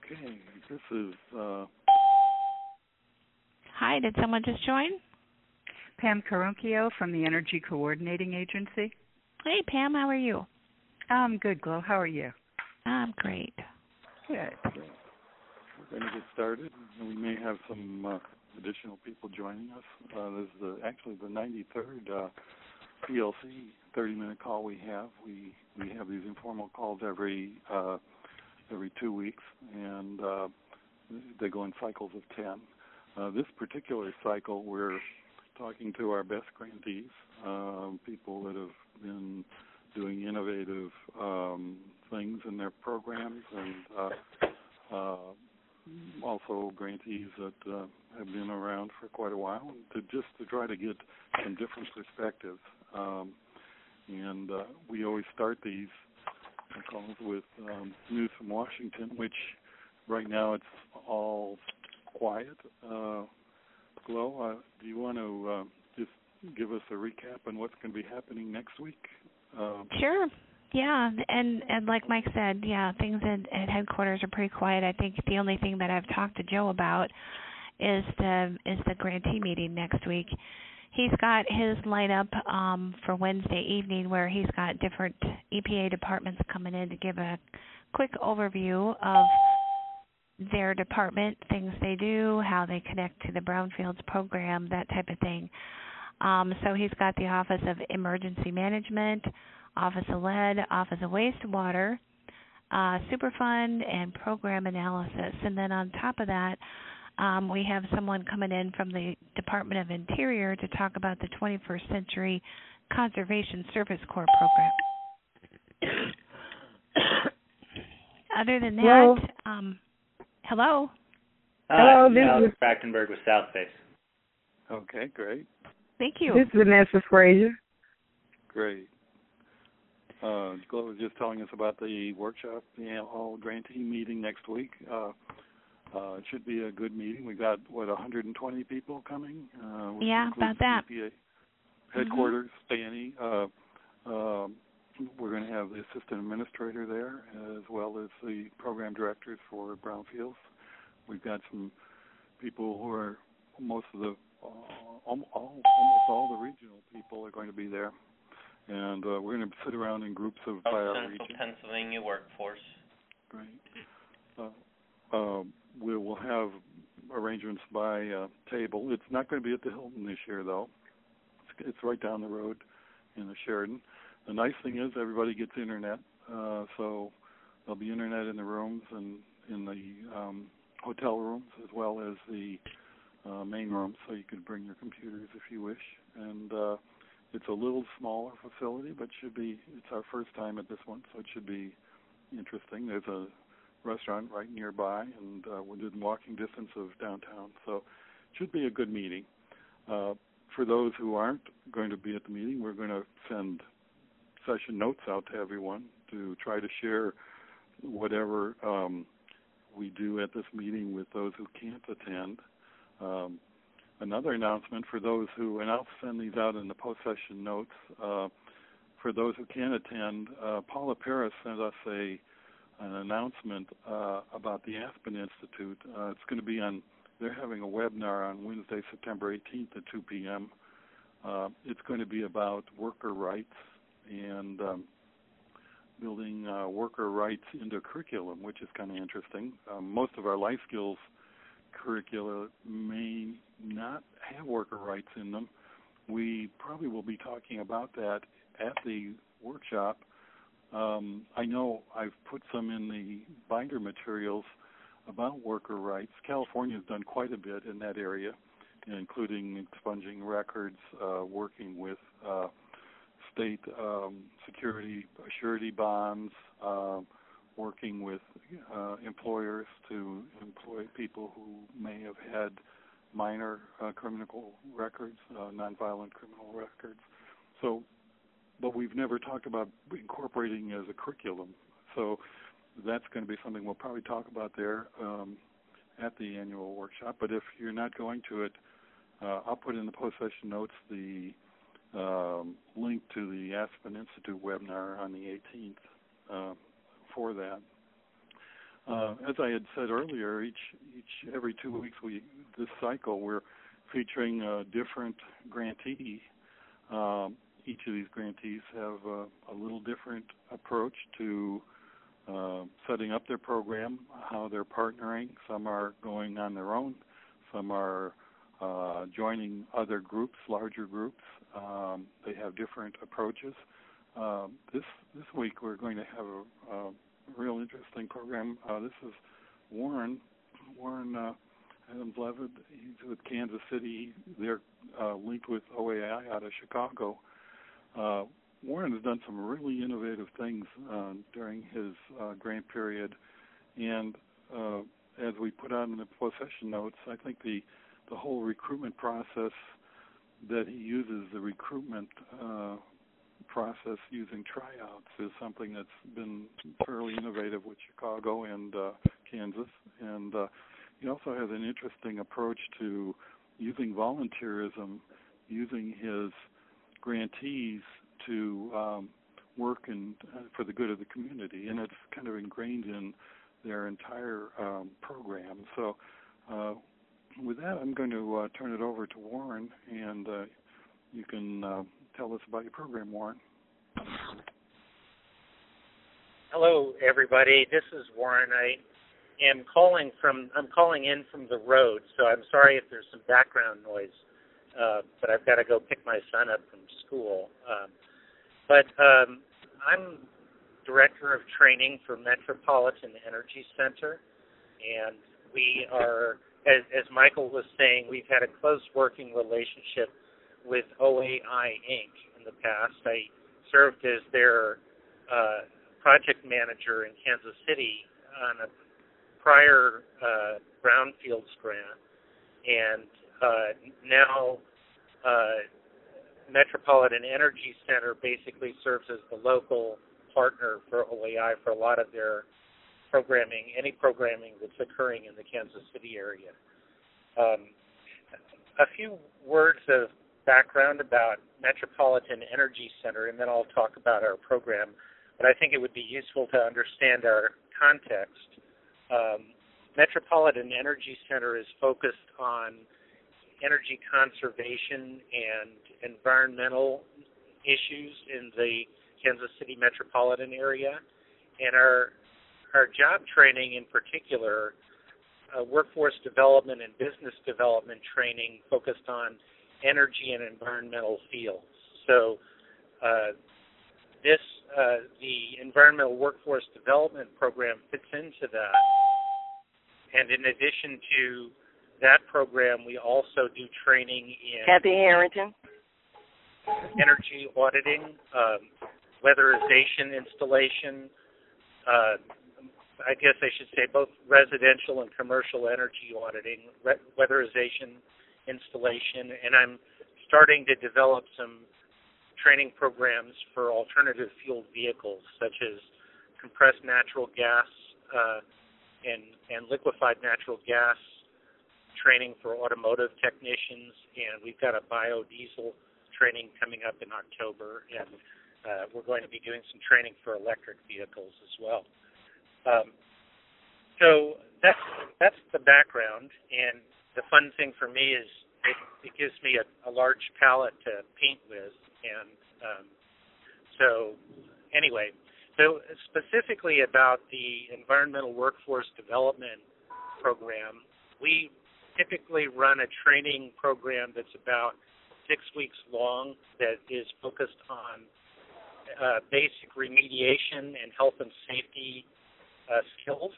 Okay, this is, Hi, did someone just join? Pam Carunchio from the Energy Coordinating Agency. Hey, Pam, how are you? I'm good, Glo. How are you? I'm great. Good. we're going to get started. We may have some additional people joining us. This is actually the 93rd PLC 30-minute call we have. We have these informal calls every 2 weeks, and they go in cycles of 10. This particular cycle, we're talking to our best grantees, people that have been doing innovative things in their programs, and also grantees that have been around for quite a while, to try to get some different perspectives. And we always start these calls with news from Washington, which right now it's all quiet. Glo, do you want to just give us a recap on what's going to be happening next week? Sure. Yeah, and like Mike said, yeah, things at headquarters are pretty quiet. I think the only thing that I've talked to Joe about is the grantee meeting next week. He's got his lineup for Wednesday evening, where he's got different EPA departments coming in to give a quick overview of their department, things they do, how they connect to the Brownfields program, that type of thing. So he's got the Office of Emergency Management, Office of Lead, Office of Wastewater, Superfund, and Program Analysis. And then on top of that, we have someone coming in from the Department of Interior to talk about the 21st Century Conservation Service Corps program. Other than that, hello? Hello, this is Trachtenberg with Southbase. Okay, great. Thank you. This is Vanessa Frazier. Great. Glo was just telling us about the workshop, the all grantee meeting next week. It should be a good meeting. We got 120 people coming. Yeah, about that. EPA headquarters, Fanny. We're going to have the assistant administrator there, as well as the program directors for Brownfields. We've got some people who are almost all the regional people are going to be there, and we're going to sit around in groups of by our region. Central Pennsylvania workforce. Great. We will have arrangements by table. It's not going to be at the Hilton this year, though. It's right down the road in the Sheridan. The nice thing is everybody gets internet, so there'll be internet in the rooms and in the hotel rooms, as well as the main room, so you could bring your computers if you wish. And it's a little smaller facility, but it's our first time at this one, so it should be interesting. There's a restaurant right nearby, and we're within walking distance of downtown, so it should be a good meeting. For those who aren't going to be at the meeting, we're going to send session notes out to everyone to try to share whatever we do at this meeting with those who can't attend. Another announcement for those who, and I'll send these out in the post-session notes, for those who can attend, Paula Paris sent us an announcement about the Aspen Institute. It's going to be they're having a webinar on Wednesday, September 18th at 2 p.m. It's going to be about worker rights and building worker rights into curriculum, which is kind of interesting. Most of our life skills curricula may not have worker rights in them. We probably will be talking about that at the workshop. I know I've put some in the binder materials about worker rights. California's done quite a bit in that area, including expunging records, working with state security surety bonds, working with employers to employ people who may have had minor criminal records, nonviolent criminal records. So, but we've never talked about incorporating as a curriculum. So that's going to be something we'll probably talk about there at the annual workshop. But if you're not going to it, I'll put in the post-session notes the link to the Aspen Institute webinar on the 18th for that. as I had said earlier, every 2 weeks this cycle we're featuring a different grantee. Each of these grantees have a little different approach to setting up their program, how they're partnering. Some are going on their own. Some are joining other groups, larger groups. They have different approaches. This week we're going to have a real interesting program. This is Warren Adams-Levitt. He's with Kansas City. They're linked with OAI out of Chicago. Warren has done some really innovative things during his grant period, and as we put out in the possession notes, I think the whole recruitment process that he uses, the recruitment process using tryouts, is something that's been fairly innovative with Chicago and Kansas. And he also has an interesting approach to using volunteerism, using his grantees to work for the good of the community, and it's kind of ingrained in their entire program. So with that, I'm going to turn it over to Warren, and you can tell us about your program, Warren. Hello, everybody. This is Warren. I'm calling in from the road, so I'm sorry if there's some background noise, but I've got to go pick my son up from school. But I'm Director of Training for Metropolitan Energy Center, and we are, as Michael was saying, we've had a close working relationship with OAI Inc. in the past. I served as their project manager in Kansas City on a prior brownfields grant, and now Metropolitan Energy Center basically serves as the local partner for OAI for a lot of their programming, any programming that's occurring in the Kansas City area. A few words of background about Metropolitan Energy Center, and then I'll talk about our program, but I think it would be useful to understand our context. Metropolitan Energy Center is focused on energy conservation and environmental issues in the Kansas City metropolitan area, and our job training in particular, workforce development and business development training focused on energy and environmental fields. So the environmental workforce development program fits into that, and in addition to that program, we also do training in Kathy Harrington, energy auditing, weatherization installation, I guess I should say both residential and commercial energy auditing, weatherization installation, and I'm starting to develop some training programs for alternative fueled vehicles such as compressed natural gas and liquefied natural gas training for automotive technicians, and we've got a biodiesel training coming up in October, and we're going to be doing some training for electric vehicles as well. So that's the background, and the fun thing for me is it gives me a large palette to paint with, and so anyway, so specifically about the environmental workforce development program, we typically run a training program that's about 6 weeks long that is focused on basic remediation and health and safety skills.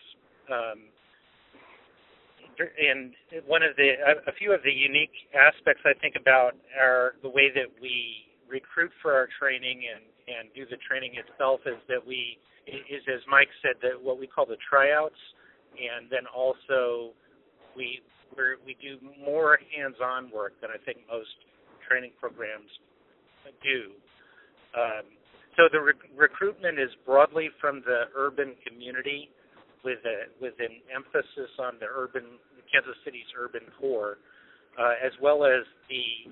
And a few of the unique aspects I think about are the way that we recruit for our training and do the training itself is as Mike said, that what we call the tryouts, and then also we do more hands-on work than I think most training programs do. So the recruitment is broadly from the urban community, with an emphasis on the Kansas City's urban core, as well as the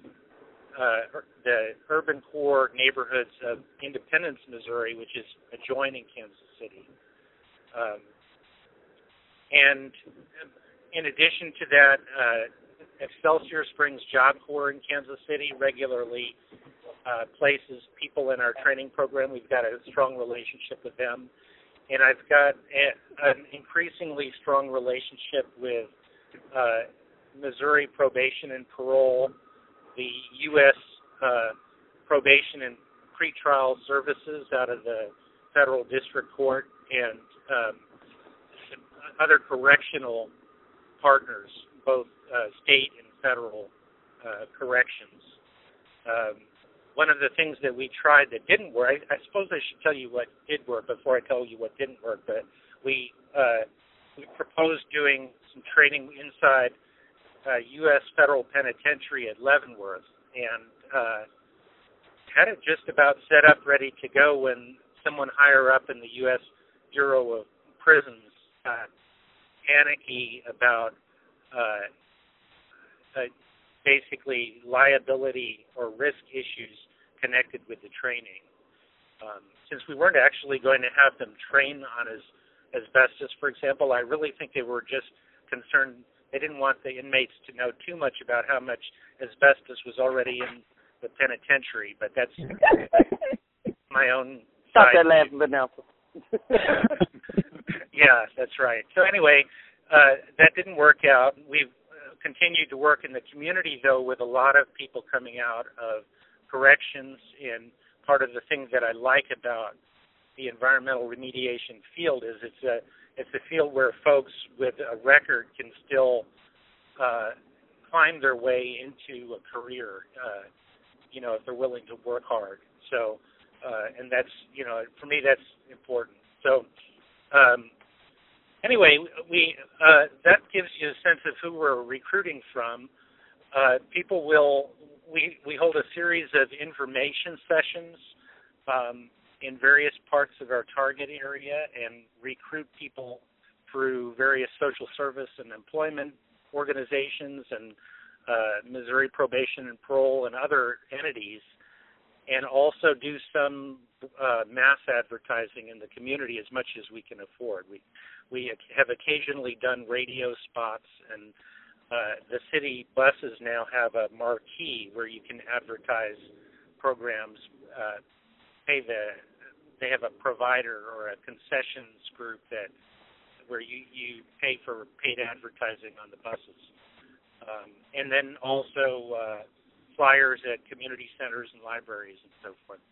urban core neighborhoods of Independence, Missouri, which is adjoining Kansas City. And in addition to that, Excelsior Springs Job Corps in Kansas City regularly places people in our training program. We've got a strong relationship with them. And I've got an increasingly strong relationship with Missouri Probation and Parole, the U.S. Probation and Pretrial Services out of the Federal District Court, and other correctional partners, both state and federal corrections. One of the things that we tried that didn't work, I suppose I should tell you what did work before I tell you what didn't work, but we proposed doing some training inside U.S. Federal Penitentiary at Leavenworth, and had it just about set up, ready to go, when someone higher up in the U.S. Bureau of Prisons got panicky about basically liability or risk issues connected with the training. Since we weren't actually going to have them train on asbestos, for example, I really think they were just concerned. They didn't want the inmates to know too much about how much asbestos was already in the penitentiary, but that's my own Stop side. that laughing, but now. Yeah, that's right. So anyway, that didn't work out. We've continued to work in the community, though, with a lot of people coming out of corrections. And part of the thing that I like about the environmental remediation field is it's a field where folks with a record can still climb their way into a career, if they're willing to work hard. So, and that's, for me, that's important. So, anyway, that gives you a sense of who we're recruiting from. We hold a series of information sessions in various parts of our target area and recruit people through various social service and employment organizations and Missouri Probation and Parole and other entities, and also do some mass advertising in the community as much as we can afford. We have occasionally done radio spots, and the city buses now have a marquee where you can advertise programs. They have a provider or a concessions group where you pay for paid advertising on the buses. And then also flyers at community centers and libraries and so forth.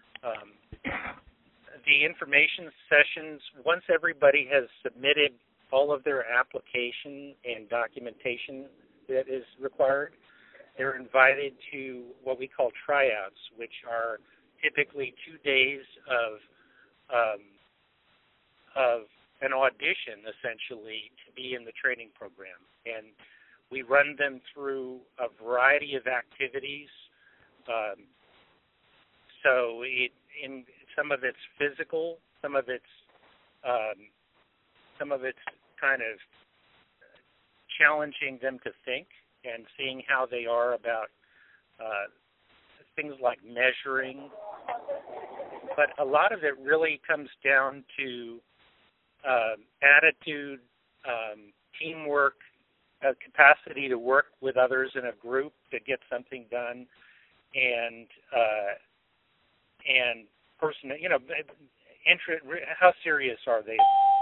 The information sessions, once everybody has submitted all of their application and documentation that is required, they're invited to what we call tryouts, which are typically 2 days of an audition, essentially, to be in the training program. And we run them through a variety of activities. So in some of it's physical, some of it's kind of challenging them to think and seeing how they are about things like measuring. But a lot of it really comes down to attitude, teamwork, capacity to work with others in a group to get something done, and person, how serious are they?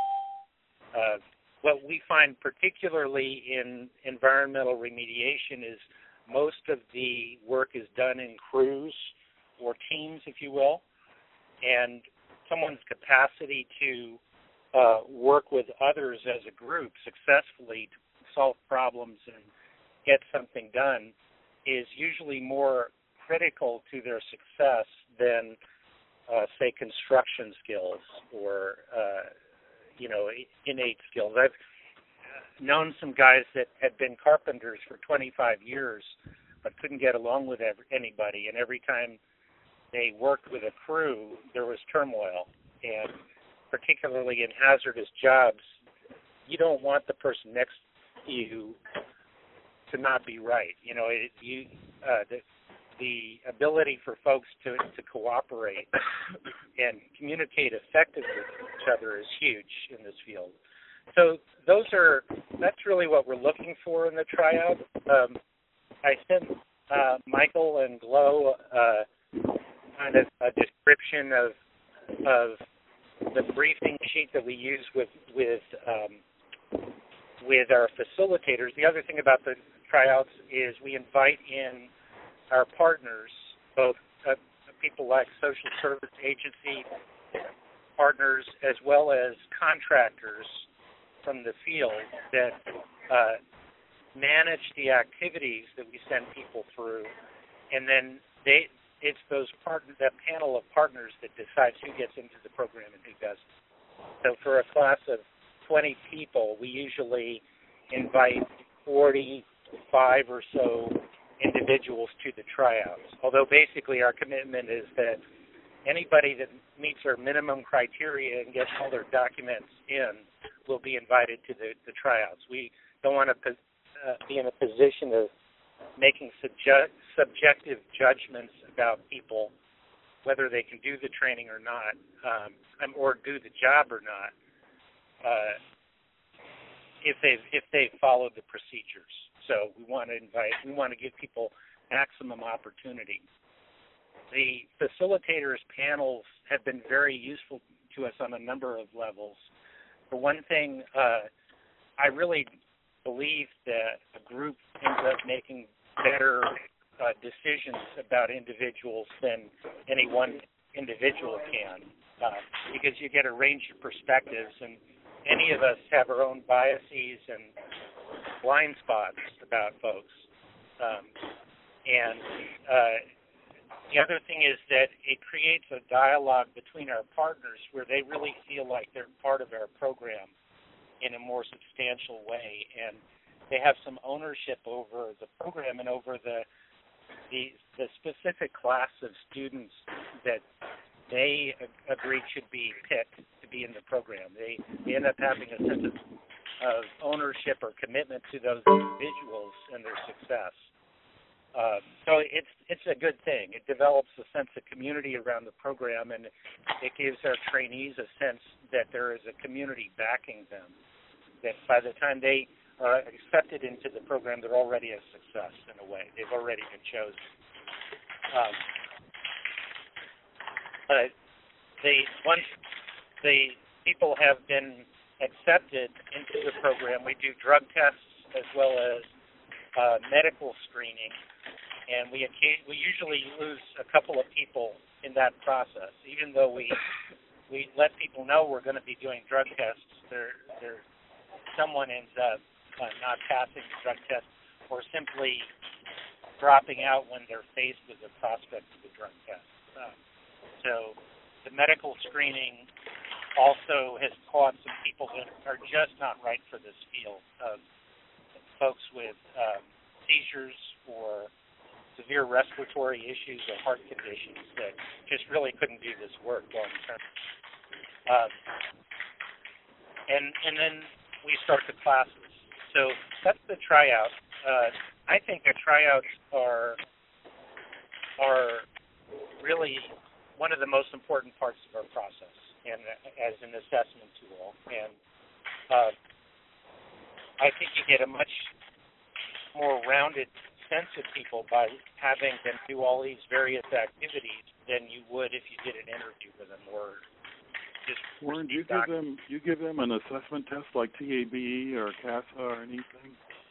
What we find particularly in environmental remediation is most of the work is done in crews or teams, if you will, and someone's capacity to work with others as a group successfully to solve problems and get something done is usually more critical to their success than, say, construction skills or, innate skills. I've known some guys that had been carpenters for 25 years but couldn't get along with anybody, and every time they worked with a crew, there was turmoil. And particularly in hazardous jobs, you don't want the person next to you to not be right. The ability for folks to cooperate and communicate effectively with each other is huge in this field. So that's really what we're looking for in the tryout. I sent Michael and Glow kind of a description of the briefing sheet that we use with our facilitators. The other thing about the tryouts is we invite in our partners, both people like social service agency partners as well as contractors from the field that manage the activities that we send people through, and then it's that panel of partners that decides who gets into the program and who doesn't. So for a class of 20 people, we usually invite 45 or so individuals to the tryouts, although basically our commitment is that anybody that meets our minimum criteria and gets all their documents in will be invited to the tryouts. We don't want to be in a position of making subjective judgments about people, whether they can do the training or not, or do the job or not, if they've followed the procedures. So we want to give people maximum opportunity. The facilitators panels have been very useful to us on a number of levels. For one thing, I really believe that a group ends up making better decisions about individuals than any one individual can, because you get a range of perspectives, and any of us have our own biases and blind spots about folks. The other thing is that it creates a dialogue between our partners where they really feel like they're part of our program in a more substantial way, and they have some ownership over the program and over the specific class of students that they agreed should be picked to be in the program. They end up having a sense of ownership or commitment to those individuals and their success. So it's a good thing. It develops a sense of community around the program, and it gives our trainees a sense that there is a community backing them, that by the time they are accepted into the program, they're already a success in a way. They've already been chosen. Once the people have been accepted into the program, we do drug tests as well as medical screening. And we usually lose a couple of people in that process. Even though we let people know we're going to be doing drug tests, someone ends up not passing the drug test or simply dropping out when they're faced with the prospect of the drug test. So the medical screening also has caught some people that are just not right for this field, of folks with seizures or severe respiratory issues or heart conditions that just really couldn't do this work long term. And then we start the classes. So that's the tryout. I think the tryouts are really one of the most important parts of our process, and as an assessment tool. And I think you get a much more rounded sense of people by having them do all these various activities than you would if you did an interview with them or just. Warren, do you give them an assessment test like TABE or CASA or anything?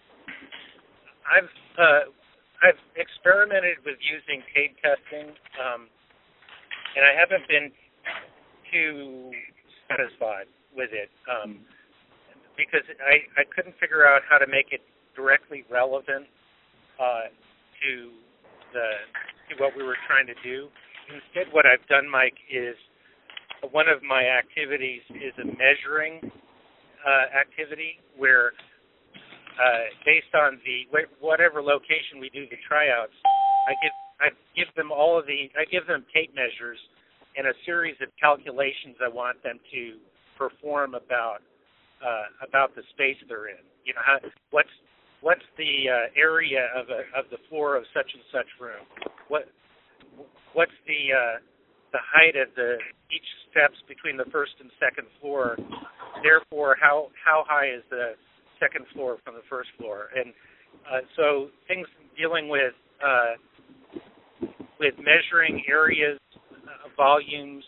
I've experimented with using paid testing, and I haven't been too satisfied with it because I couldn't figure out how to make it directly relevant to what we were trying to do. Instead, what I've done, Mike, is one of my activities is a measuring activity where, based on whatever location we do the tryouts, I give them tape measures and a series of calculations I want them to perform about the space they're in. You know, what's the area of the floor of such and such room? What's the height of each steps between the first and second floor? Therefore, or how high is the second floor from the first floor, and so things dealing with measuring areas, volumes,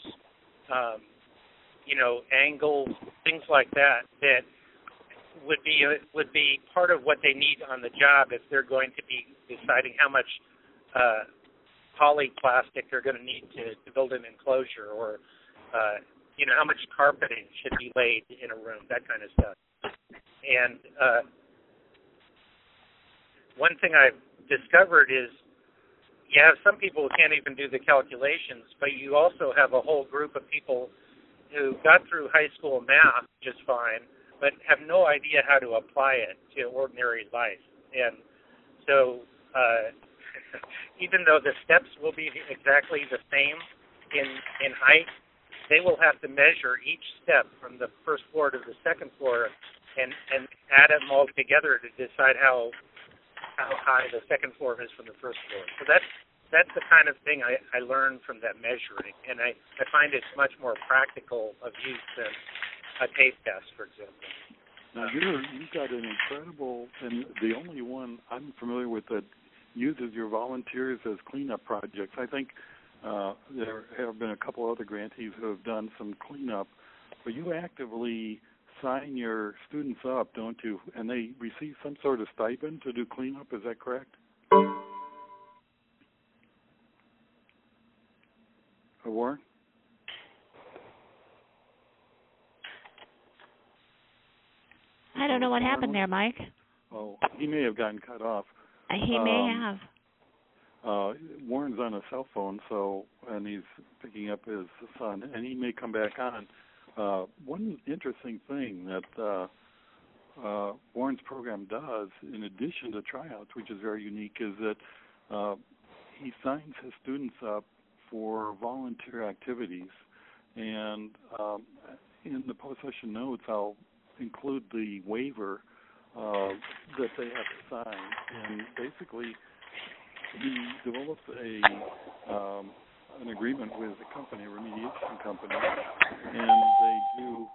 angles, things like that would be part of what they need on the job if they're going to be deciding how much polyplastic they're going to need to build an enclosure, or how much carpeting should be laid in a room, that kind of stuff. And one thing I've discovered is you have some people who can't even do the calculations, but you also have a whole group of people who got through high school math just fine, but have no idea how to apply it to ordinary life. And so even though the steps will be exactly the same in height, they will have to measure each step from the first floor to the second floor and add them all together to decide how high the second floor is from the first floor. So that's the kind of thing I learned from that measuring, and I find it's much more practical of use than a tape test, for example. Now you've got an incredible, and the only one I'm familiar with that uses your volunteers as cleanup projects. I think there have been a couple other grantees who have done some cleanup, but you actively sign your students up, don't you? And they receive some sort of stipend to do cleanup, is that correct? Warren? I don't know what happened there, Mike. Oh, he may have gotten cut off. He may have. Warren's on a cell phone, and he's picking up his son, and he may come back on. One interesting thing that Warren's program does, in addition to tryouts, which is very unique, is that he signs his students up for volunteer activities. And in the post-session notes, I'll include the waiver that they have to sign. And basically, he develops an agreement with a company, a remediation company, and they do.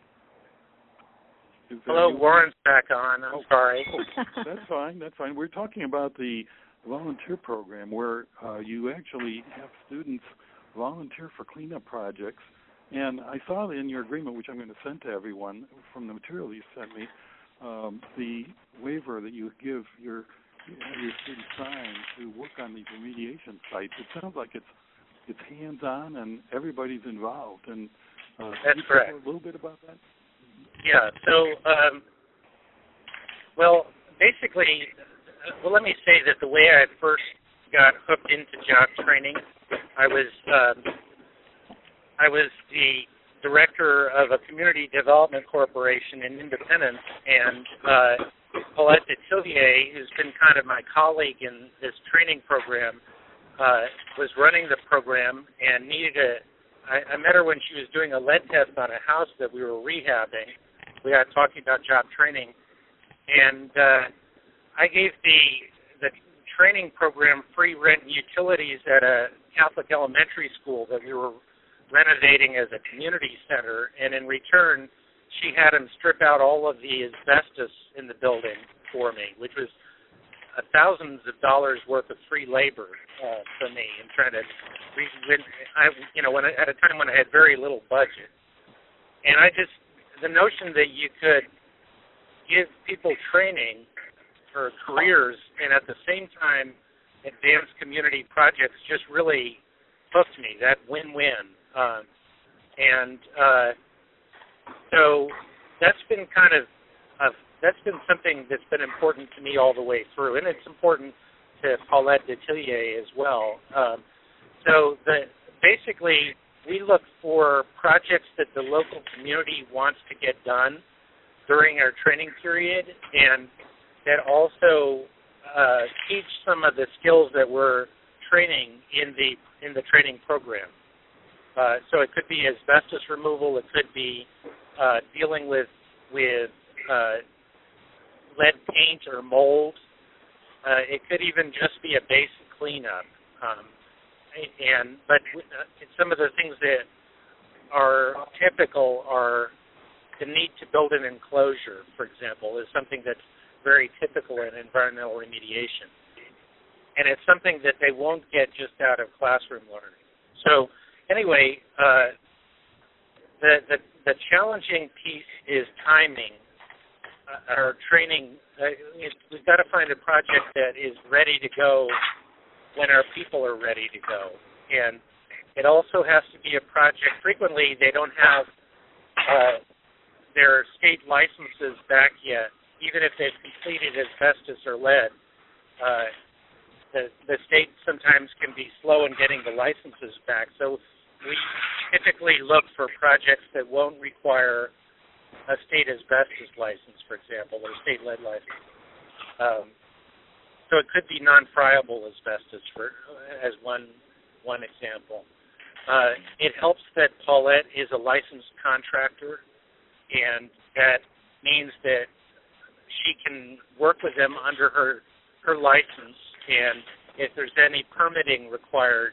Hello, Warren's back on. I'm sorry. That's fine. We're talking about the volunteer program where you actually have students volunteer for cleanup projects. And I saw in your agreement, which I'm going to send to everyone from the material you sent me, the waiver that you give your students sign to work on these remediation sites. It sounds like it's hands-on and everybody's involved. And that's correct. Can you talk a little bit about that? Yeah. So, basically, let me say that the way I first got hooked into job training, I was the director of a community development corporation in Independence, and Paulette Detillier, who's been kind of my colleague in this training program, was running the program and I met her when she was doing a lead test on a house that we were rehabbing. We got talking about job training, and I gave the training program free rent and utilities at a Catholic elementary school that we were renovating as a community center, and in return, she had him strip out all of the asbestos in the building for me, which was thousands of dollars worth of free labor for me in trying to, at a time when I had very little budget. And the notion that you could give people training for careers and at the same time advance community projects just really hooked me, that win-win. So that's been that's been something that's been important to me all the way through, and it's important to Paulette Detillier as well. Basically, we look for projects that the local community wants to get done during our training period, and that also teach some of the skills that we're training in the training program. So it could be asbestos removal. It could be dealing with lead paint or mold. It could even just be a basic cleanup. But some of the things that are typical are the need to build an enclosure, for example, is something that's very typical in environmental remediation. And it's something that they won't get just out of classroom learning. So anyway, the challenging piece is timing. Our training, we've got to find a project that is ready to go when our people are ready to go. And it also has to be a project. Frequently, they don't have their state licenses back yet, even if they've completed asbestos or lead. The state sometimes can be slow in getting the licenses back. So we typically look for projects that won't require a state asbestos license, for example, or a state lead license. So it could be non-friable asbestos as one example. It helps that Paulette is a licensed contractor, and that means that she can work with them under her license, and if there's any permitting required,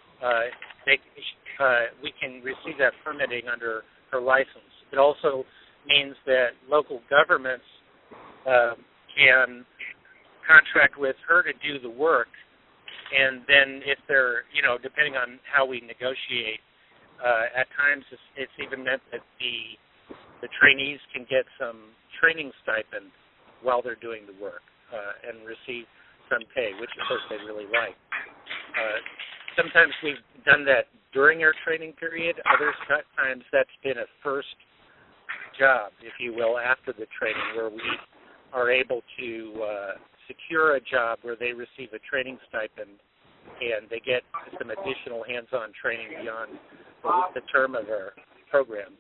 we can receive that permitting under her license. It also means that local governments can contract with her to do the work, and then if they're, depending on how we negotiate, at times it's even meant that the trainees can get some training stipend while they're doing the work and receive some pay, which of course they really like. Sometimes we've done that during our training period. Other times that's been a first job, if you will, after the training, where we are able to secure a job where they receive a training stipend and they get some additional hands-on training beyond the term of our program.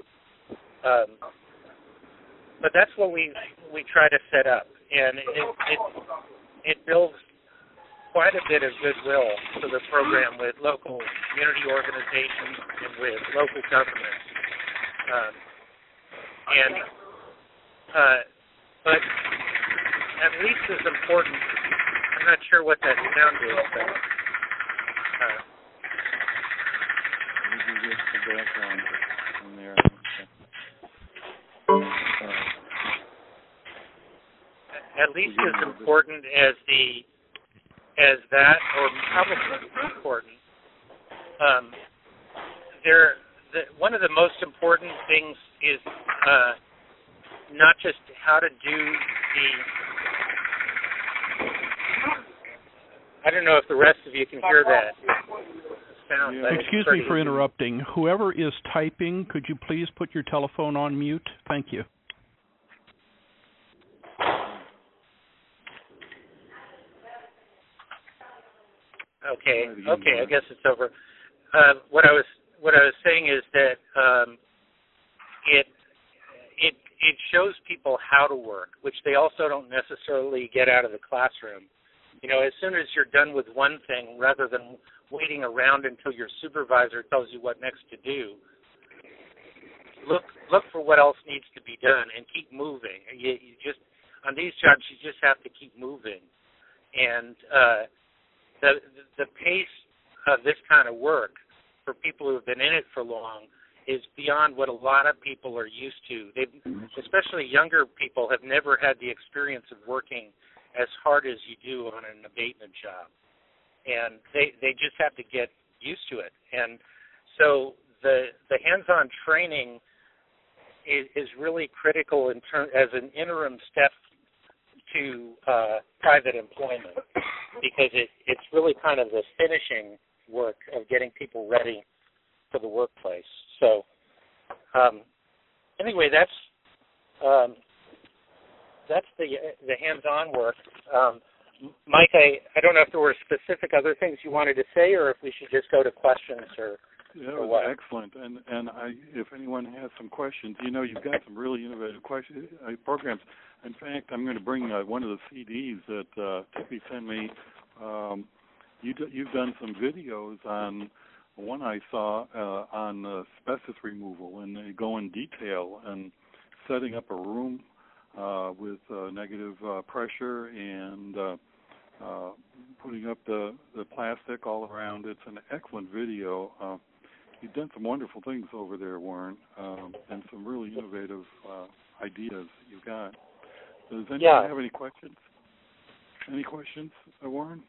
But that's what we try to set up, and it builds quite a bit of goodwill for the program with local community organizations and with local governments. But at least as important, I'm not sure what that sound is, but maybe just the background in there. At least as important as that, or probably important. One of the most important things is not just how to do I don't know if the rest of you can hear that sound. Yeah. Excuse me for interrupting. Whoever is typing, could you please put your telephone on mute? Thank you. Okay, I guess it's over. What I was saying is that it shows people how to work, which they also don't necessarily get out of the classroom. As soon as you're done with one thing, rather than waiting around until your supervisor tells you what next to do, look for what else needs to be done and keep moving. You just on these jobs, you just have to keep moving, and the pace of this kind of work for people who have been in it for long is beyond what a lot of people are used to. Especially younger people have never had the experience of working as hard as you do on an abatement job, and they just have to get used to it. And so the hands-on training is really critical as an interim step to private employment, because it's really kind of the finishing work of getting people ready for the workplace. So anyway, that's the hands-on work. Mike, I don't know if there were specific other things you wanted to say, or if we should just go to questions or. Yeah, it was was excellent, and if anyone has some questions, you've got some really innovative programs. In fact, I'm going to bring one of the CDs that Tippy sent me. You've done some videos on one I saw on asbestos removal, and they go in detail and setting up a room with negative pressure and putting up the plastic all around. It's an excellent video. you've done some wonderful things over there, Warren, and some really innovative ideas that you've got. Does anyone have any questions? Any questions, Warren?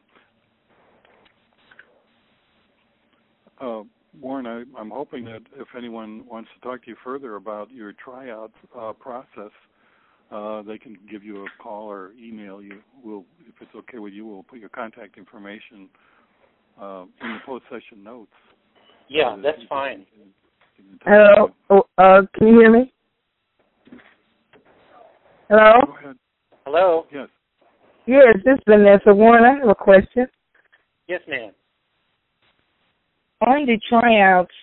Warren, I'm hoping that if anyone wants to talk to you further about your tryout process, they can give you a call or email you. If it's okay with you, we'll put your contact information in the post-session notes. Yeah, that's fine. Hello? Can you hear me? Hello? Go ahead. Hello? Yes. Yes, this is Vanessa Warren. I have a question. Yes, ma'am. On the tryouts,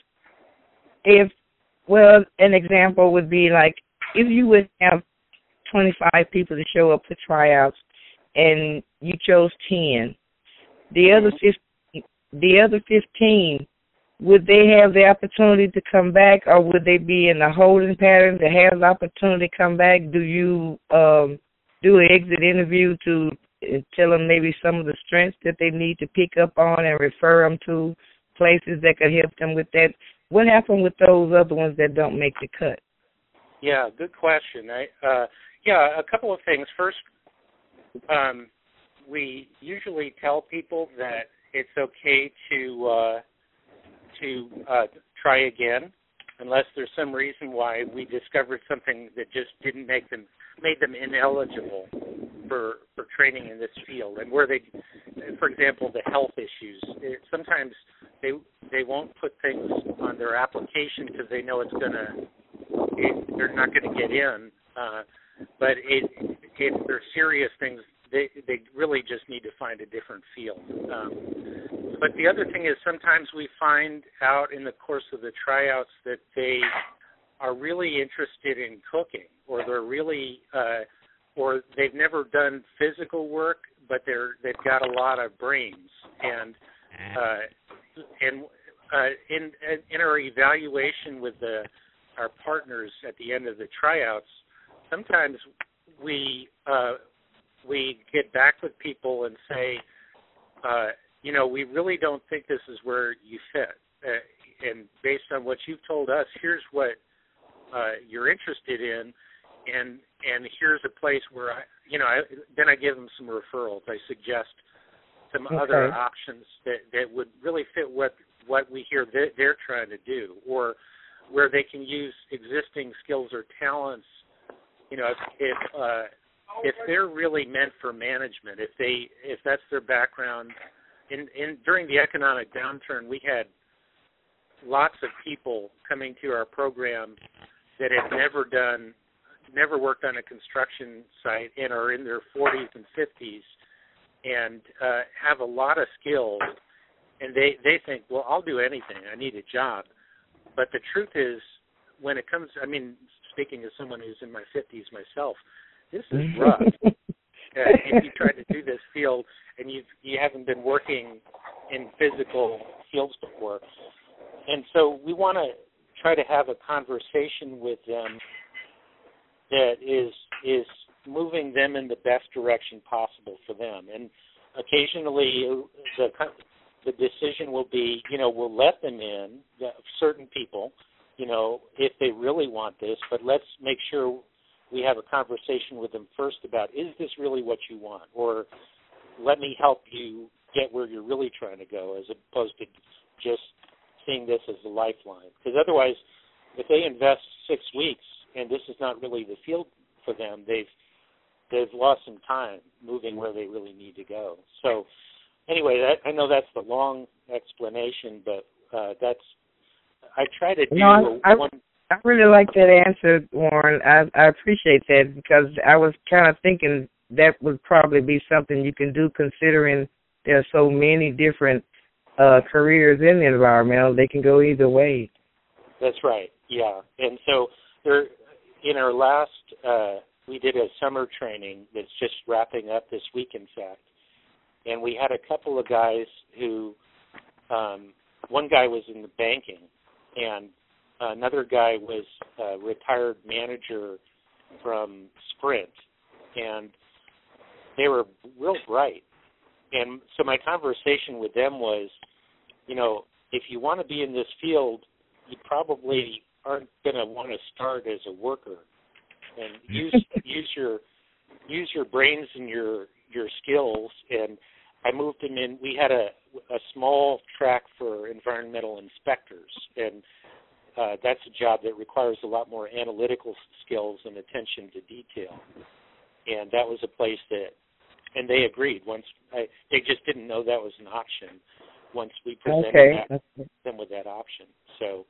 an example would be like if you would have 25 people to show up for tryouts and you chose 10, the other 15, would they have the opportunity to come back, or would they be in a holding pattern to have the opportunity to come back? Do you do an exit interview to tell them maybe some of the strengths that they need to pick up on and refer them to places that could help them with that? What happened with those other ones that don't make the cut? Yeah, good question. A couple of things. First, we usually tell people that it's okay to try again, unless there's some reason why we discovered something that just made them ineligible for training in this field, and where they, for example, the health issues. Sometimes they won't put things on their application because they know they're not going to get in. But if they're serious things, they really just need to find a different field. But the other thing is sometimes we find out in the course of the tryouts that they are really interested in cooking, or they're really, or they've never done physical work, but they've got a lot of brains. And in our evaluation with our partners at the end of the tryouts, sometimes we get back with people and say, we really don't think this is where you fit. And based on what you've told us, here's what you're interested in, and here's a place where then I give them some referrals. I suggest some other options that would really fit what we hear they're trying to do, or where they can use existing skills or talents. If they're really meant for management, if that's their background. During the economic downturn, we had lots of people coming to our program that had never worked on a construction site and are in their 40s and 50s and have a lot of skills. And they think, well, I'll do anything. I need a job. But the truth is, when it comes, speaking as someone who's in my 50s myself, this is rough. If you try to do this field and you haven't been working in physical fields before. And so we want to try to have a conversation with them that is moving them in the best direction possible for them. And occasionally the decision will be, we'll let them in, certain people, if they really want this, but let's make sure we have a conversation with them first about, is this really what you want? Or let me help you get where you're really trying to go, as opposed to just seeing this as a lifeline. Because otherwise, if they invest 6 weeks and this is not really the field for them, they've lost some time moving where they really need to go. So anyway, I know that's the long explanation, but I try to do I really like that answer, Warren. I appreciate that, because I was kind of thinking that would probably be something you can do, considering there are so many different careers in the environmental. They can go either way. That's right, yeah. And so in our last, we did a summer training that's just wrapping up this week, in fact. And we had a couple of guys who, one guy was in the banking, and another guy was a retired manager from Sprint, and they were real bright. And so my conversation with them was, if you want to be in this field, you probably aren't going to want to start as a worker, and use your brains and your skills. And I moved him in. We had a small track for environmental inspectors, and that's a job that requires a lot more analytical skills and attention to detail. And that was a place that, and they agreed. They just didn't know that was an option once we presented them with that option. So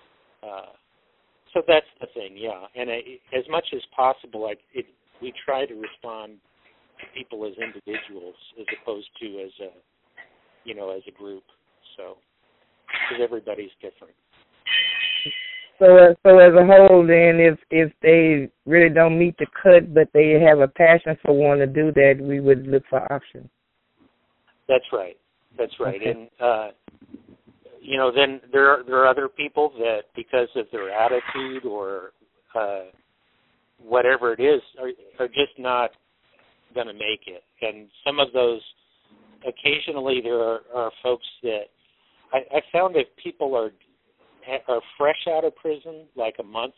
that's the thing, yeah. And as much as possible, we try to respond to people as individuals as opposed to as a group. So, because everybody's different. So as a whole, then, if they really don't meet the cut, but they have a passion for wanting to do that, we would look for options. That's right. Okay. And then there are other people that, because of their attitude or whatever it is, are just not going to make it. And some of those, occasionally there are folks that I found if people are fresh out of prison, like a month,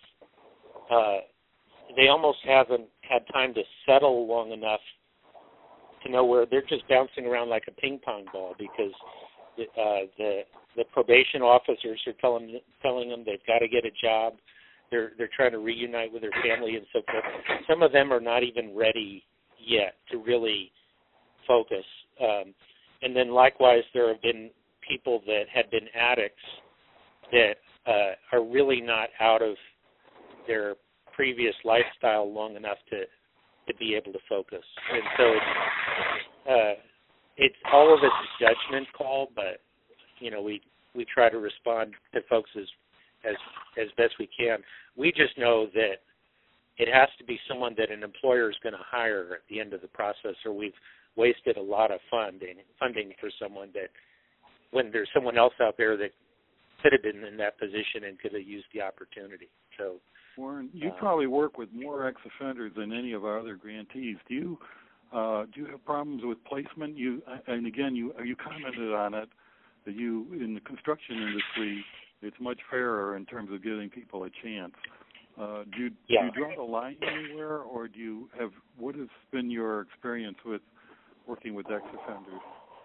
they almost haven't had time to settle long enough to know where they're just bouncing around like a ping pong ball because the probation officers are telling them they've got to get a job. They're trying to reunite with their family and so forth. Some of them are not even ready yet to really focus. And then likewise, there have been people that had been addicts that are really not out of their previous lifestyle long enough to be able to focus. And so it's all of it's a judgment call, but we try to respond to folks as best we can. We just know that it has to be someone that an employer is going to hire at the end of the process, or we've wasted a lot of funding for someone that, when there's someone else out there that could have been in that position and could have used the opportunity. So, Warren, you probably work with more ex-offenders than any of our other grantees. Do you have problems with placement? You commented on it, that you, in the construction industry, it's much fairer in terms of giving people a chance. Do you draw the line anywhere, or what has been your experience with working with ex-offenders?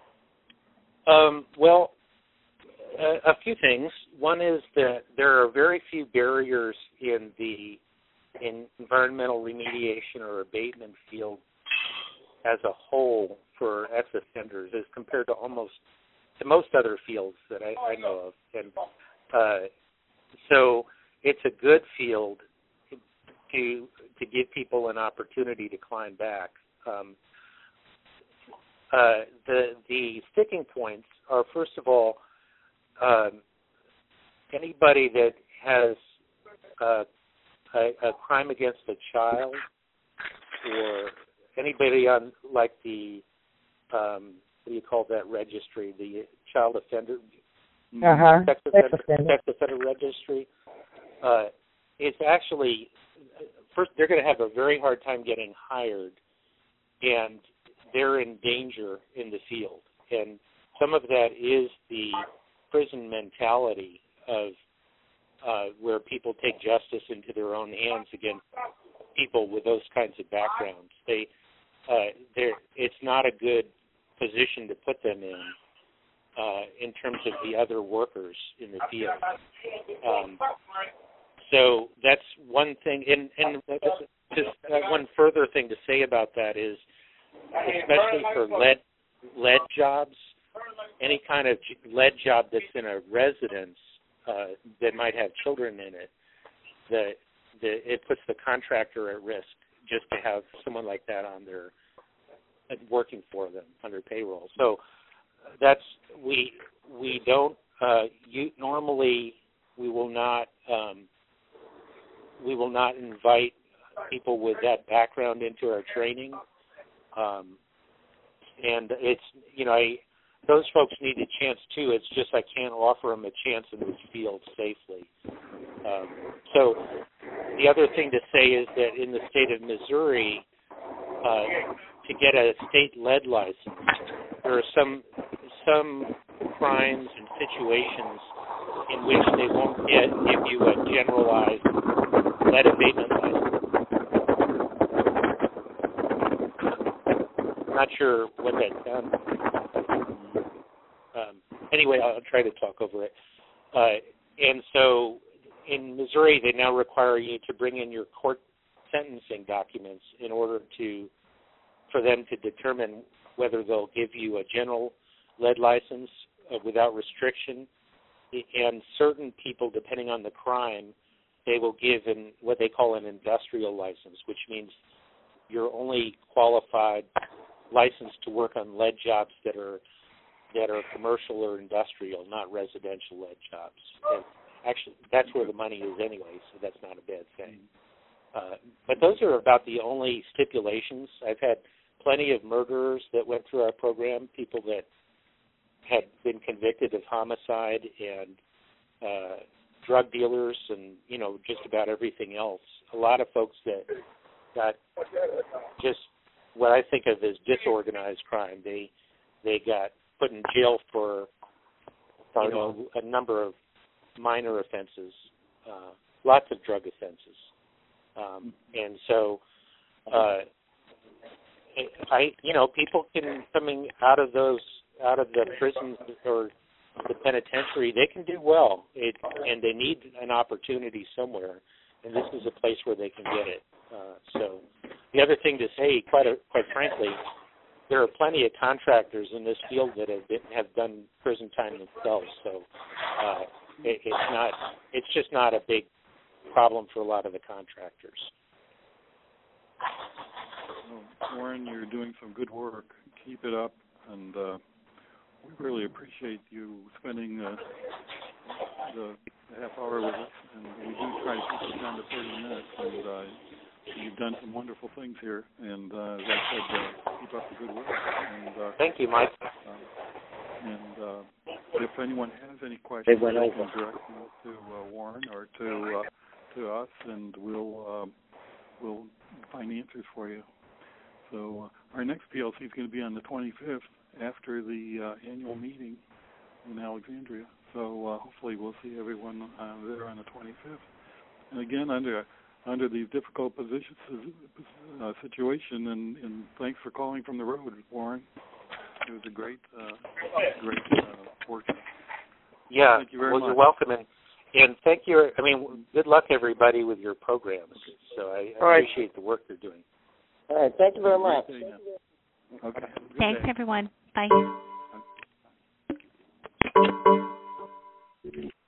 Well, a few things. One is that there are very few barriers in environmental remediation or abatement field as a whole for ex-offenders as compared to most other fields that I know of. And so it's a good field to give people an opportunity to climb back. The sticking points are, first of all, anybody that has a crime against a child, or anybody on like the what do you call that registry, the child offender, sex offender registry, it's actually, first they're going to have a very hard time getting hired, and they're in danger in the field. And some of that is the prison mentality of where people take justice into their own hands against people with those kinds of backgrounds. It's not a good position to put them in terms of the other workers in the field. So that's one thing. And just one further thing to say about that is, especially for lead jobs, any kind of lead job that's in a residence that might have children in it, it puts the contractor at risk just to have someone like that on their working for them on their payroll. So that's we don't normally we will not invite people with that background into our training, and it's those folks need a chance too. It's just I can't offer them a chance in this field safely. So the other thing to say is that in the state of Missouri, to get a state lead license, there are some crimes and situations in which they won't give you a generalized lead abatement license. Not sure what that's done. Anyway, I'll try to talk over it. And so in Missouri, they now require you to bring in your court sentencing documents in order for them to determine whether they'll give you a general lead license without restriction. And certain people, depending on the crime, they will give what they call an industrial license, which means you're only qualified licensed to work on lead jobs that are commercial or industrial, not residential lead jobs. And actually, that's where the money is anyway, so that's not a bad thing. But those are about the only stipulations. I've had plenty of murderers that went through our program, people that had been convicted of homicide and drug dealers and, just about everything else. A lot of folks that got just what I think of as disorganized crime. They got put in jail for, a number of minor offenses, lots of drug offenses. And so, people coming out of the prisons or the penitentiary, they can do well, and they need an opportunity somewhere, and this is a place where they can get it. So the other thing to say, quite frankly, there are plenty of contractors in this field that have done prison time themselves. So it's just not a big problem for a lot of the contractors. Well, Warren, you're doing some good work. Keep it up, and we really appreciate you spending the half hour with us. And we do try to keep it down to 30 minutes. And you've done some wonderful things here. And as I said, keep up the good work. And, thank you, Mike. If anyone has any questions, they can direct them to Warren or to us, and we'll find answers for you. So our next PLC is going to be on the 25th after the annual meeting in Alexandria. So hopefully we'll see everyone there on the 25th. And again, under these difficult situation, and thanks for calling from the road, Warren. It was a great work. Yeah, thank you very much. You're welcome, and thank you. Good luck, everybody, with your programs. So I appreciate the work you're doing. All right, thank you very much. Okay. Thanks, everyone. Bye.